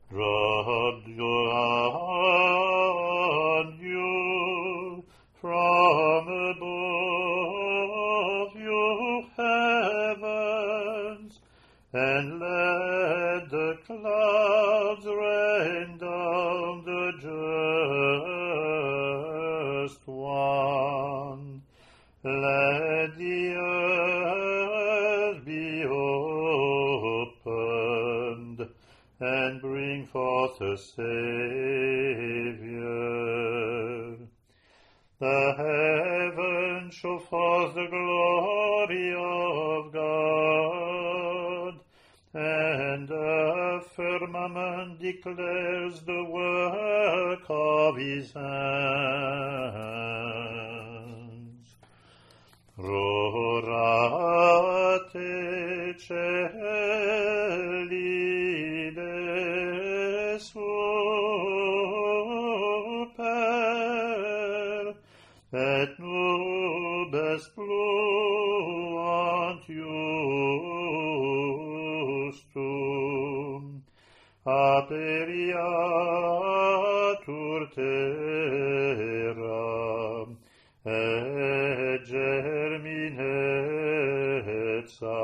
Radio you from above, you heavens, and let the clouds rain down the just one. Let the earth be opened, and bring forth a Saviour. The heavens show forth the glory of God, and the firmament declares the work of his hands. Rorate celi de super, et nubes pluant justum, aperiatur terra, et germinet